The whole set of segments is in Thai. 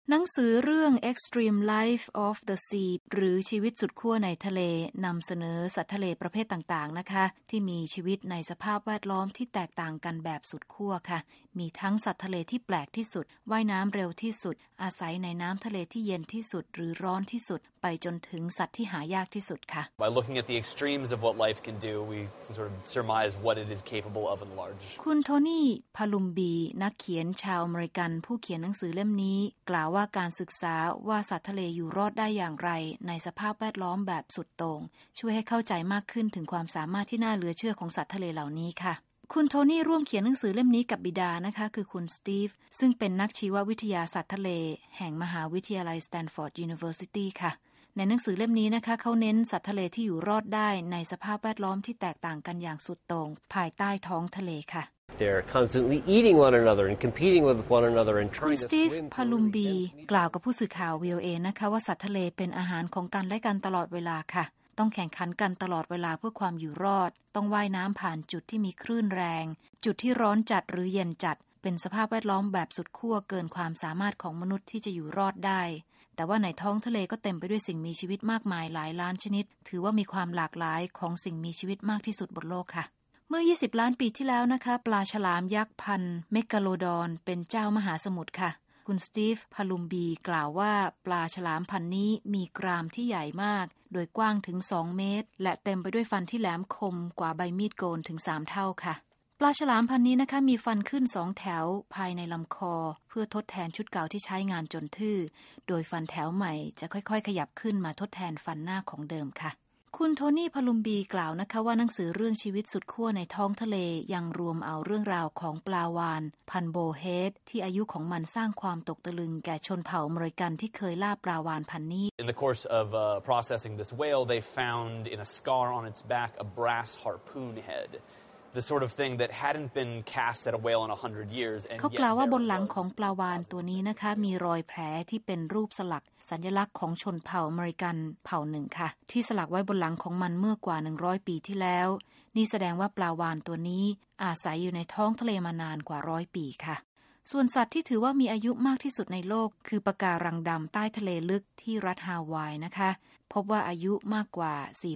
หนังสือเรื่อง Extreme Life of the Sea หรือชีวิตสุดขั้วในทะเลนำเสนอสัตว์ทะเลประเภทต่างๆนะคะที่มีชีวิตในสภาพแวดล้อมที่แตกต่างกันแบบสุดขั้วค่ะมีทั้งสัตว์ทะเลที่แปลกที่สุดว่ายน้ำเร็วที่สุดอาศัยในน้ำทะเลที่เย็นที่สุดหรือร้อนที่สุดไปจนถึงสัตว์ที่หายากที่สุดค่ะ By looking at the extremes of what life can do, we sort of surmise what it is capable of in large. คุณโทนี่พาลุมบีนักเขียนชาวอเมริกันผู้เขียนหนังสือเล่มนี้กล่าวว่าการศึกษาว่าสัตว์ทะเลอยู่รอดได้อย่างไรในสภาพแวดล้อมแบบสุดโต่งช่วยให้เข้าใจมากขึ้นถึงความสามารถที่น่าเหลือเชื่อของสัตว์ทะเลเหล่านี้ค่ะคุณโทนี่ร่วมเขียนหนังสือเล่มนี้กับบิดานะคะคือคุณสตีฟซึ่งเป็นนักชีววิทยาสัตว์ทะเลแห่งมหาวิทยาลัยสแตนฟอร์ดยูนิเวอร์ซิตี้ค่ะในหนังสือเล่มนี้นะคะเขาเน้นสัตว์ทะเลที่อยู่รอดได้ในสภาพแวดล้อมที่แตกต่างกันอย่างสุดโต่งภายใต้ท้องทะเลค่ะ They're constantly eating one another and competing with one another and trying to swim. คุณสตีฟพาลุมบีกล่าวกับผู้สื่อข่าว VOA นะคะว่าสัตว์ทะเลเป็นอาหารของกันและกันตลอดเวลาค่ะต้องแข่งขันกันตลอดเวลาเพื่อความอยู่รอดต้องว่ายน้ำผ่านจุดที่มีคลื่นแรงจุดที่ร้อนจัดหรือเย็นจัดเป็นสภาพแวดล้อมแบบสุดขั้วเกินความสามารถของมนุษย์ที่จะอยู่รอดได้แต่ว่าในท้องทะเลก็เต็มไปด้วยสิ่งมีชีวิตมากมายหลายล้านชนิดถือว่ามีความหลากหลายของสิ่งมีชีวิตมากที่สุดบนโลกค่ะเมื่อ20ล้านปีที่แล้วนะคะปลาฉลามยักษ์พันธุ์เมกาโลดอนเป็นเจ้ามหาสมุทรค่ะคุณสตีฟพาลุมบีกล่าวว่าปลาฉลามพันธุ์นี้มีกรามที่ใหญ่มากโดยกว้างถึง2เมตรและเต็มไปด้วยฟันที่แหลมคมกว่าใบมีดโกนถึง3เท่าค่ะปลาฉลามพันธุ์นี้นะคะมีฟันขึ้น2แถวภายในลำคอเพื่อทดแทนชุดเก่าที่ใช้งานจนทื่อโดยฟันแถวใหม่จะค่อยๆขยับขึ้นมาทดแทนฟันหน้าของเดิมค่ะคุณโทนี่พาลุมบีกล่าวนะคะว่าหนังสือเรื่องชีวิตสุดขั้วในท้องทะเลยังรวมเอาเรื่องราวของปลาวาฬพันธุ์โบเฮดที่อายุของมันสร้างความตกตะลึงแก่ชนเผ่าอเมริกันที่เคยล่าปลาวาฬพันธุ์นี้ In the course of processing this whale, they found in a scar on its back a brass harpoon head.The sort of thing that hadn't been cast at a whale in 100 years. เขากล่าวว่าบนหลังของปลาวาฬตัวนี้นะคะมีรอยแผลที่เป็นรูปสลักสัญลักษณ์ของชนเผ่าอเมริกันเผ่าหนึ่งค่ะที่สลักไว้บนหลังของมันเมื่อกว่า100ปีที่แล้วนี่แสดงว่าปลาวาฬตัวนี้อาศัยอยู่ในท้องทะเลมานานกว่า100ปีค่ะส่วนสัตว์ที่ถือว่ามีอายุมากที่สุดในโลกคือปะการังดำใต้ทะเลลึกที่รัฐฮาวายนะคะพบว่าอายุมากกว่า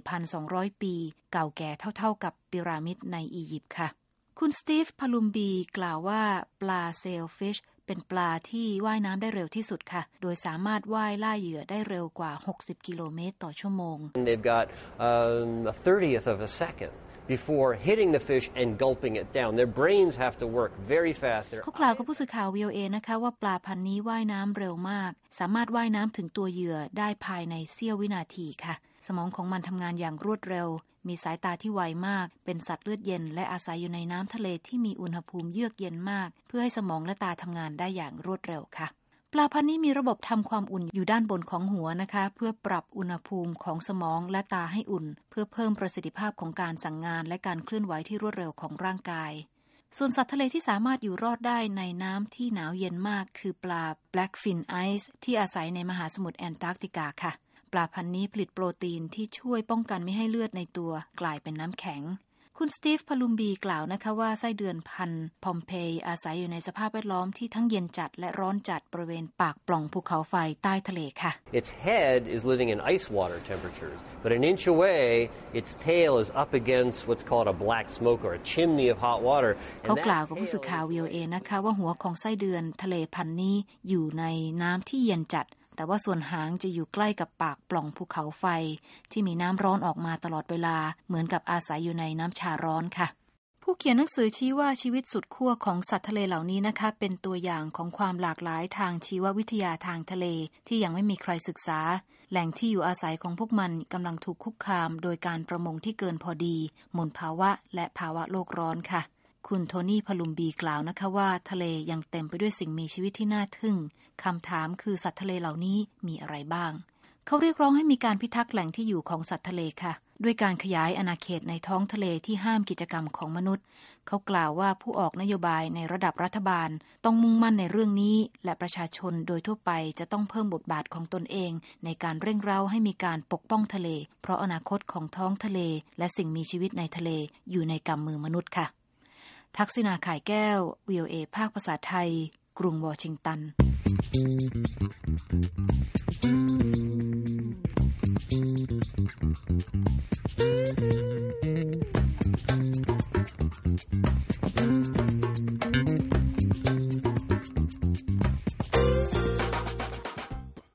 4,200 ปีเก่าแก่เท่าๆกับพีระมิดในอียิปต์ค่ะคุณสตีฟพาลุมบีกล่าวว่าปลาเซลฟิชเป็นปลาที่ว่ายน้ำได้เร็วที่สุดค่ะโดยสามารถว่ายล่าเหยื่อได้เร็วกว่า60กิโลเมตรต่อชั่วโมง They've got a 30th of a second.Before hitting the fish and gulping it down, their brains have to work very fast. เขากล่าวกับผู้สื่อข่าว VOA นะคะว่าปลาพันธุ์นี้ว่ายน้ำเร็วมากสามารถว่ายน้ำถึงตัวเหยื่อได้ภายในเสี้ยววินาทีค่ะสมองของมันทำงานอย่างรวดเร็วมีสายตาที่ไวมากเป็นสัตว์เลือดเย็นและอาศัยอยู่ในน้ำทะเลที่มีอุณหภูมิเยือกเย็นมากเพื่อให้สมองและตาทำงานได้อย่างรวดเร็วค่ะปลาพันธุ์นี้มีระบบทำความอุ่นอยู่ด้านบนของหัวนะคะเพื่อปรับอุณหภูมิของสมองและตาให้อุ่นเพื่อเพิ่มประสิทธิภาพของการสั่งงานและการเคลื่อนไหวที่รวดเร็วของร่างกายส่วนสัตว์ทะเลที่สามารถอยู่รอดได้ในน้ำที่หนาวเย็นมากคือปลา Blackfin Ice ที่อาศัยในมหาสมุทรแอนตาร์กติกาค่ะปลาพันธุ์นี้ผลิตโปรตีนที่ช่วยป้องกันไม่ให้เลือดในตัวกลายเป็นน้ำแข็งคุณสตีฟพาลุมบีกล่าวนะคะว่าไส้เดือนพันธุ์พอมเพยอาศัยอยู่ในสภาพแวดล้อมที่ทั้งเย็นจัดและร้อนจัดบริเวณปากปล่องภูเขาไฟใต้ทะเลค่ะ Its head is living in ice water temperatures, but an inch away, its tail is up against what's called a black smoke or a chimney of hot water. เขากล่าวกับผู้สื่อข่าว VOA นะคะว่าหัวของไส้เดือนทะเลพันธุ์นี้อยู่ในน้ำที่เย็นจัดแต่ว่าส่วนหางจะอยู่ใกล้กับปากปล่องภูเขาไฟที่มีน้ำร้อนออกมาตลอดเวลาเหมือนกับอาศัยอยู่ในน้ำชาร้อนค่ะผู้เขียนหนังสือชี้ว่าชีวิตสุดขั้วของสัตว์ทะเลเหล่านี้นะคะเป็นตัวอย่างของความหลากหลายทางชีววิทยาทางทะเลที่ยังไม่มีใครศึกษาแหล่งที่อยู่อาศัยของพวกมันกำลังถูกคุกคามโดยการประมงที่เกินพอดีมลภาวะและภาวะโลกร้อนค่ะคุณโทนี่พาลุมบีกล่าวนะคะว่าทะเลยังเต็มไปด้วยสิ่งมีชีวิตที่น่าทึ่งคำถามคือสัตว์ทะเลเหล่านี้มีอะไรบ้างเขาเรียกร้องให้มีการพิทักษ์แหล่งที่อยู่ของสัตว์ทะเลค่ะด้วยการขยายอาณาเขตในท้องทะเลที่ห้ามกิจกรรมของมนุษย์เขากล่าวว่าผู้ออกนโยบายในระดับรัฐบาลต้องมุ่งมั่นในเรื่องนี้และประชาชนโดยทั่วไปจะต้องเพิ่มบทบาทของตนเองในการเร่งเร้าให้มีการปกป้องทะเลเพราะอนาคตของท้องทะเลและสิ่งมีชีวิตในทะเลอยู่ในกำมือมนุษย์ค่ะทักษิณา ข่ายแก้ว VOA ภาคภาษาไทยกรุงวอชิงตัน Thank you.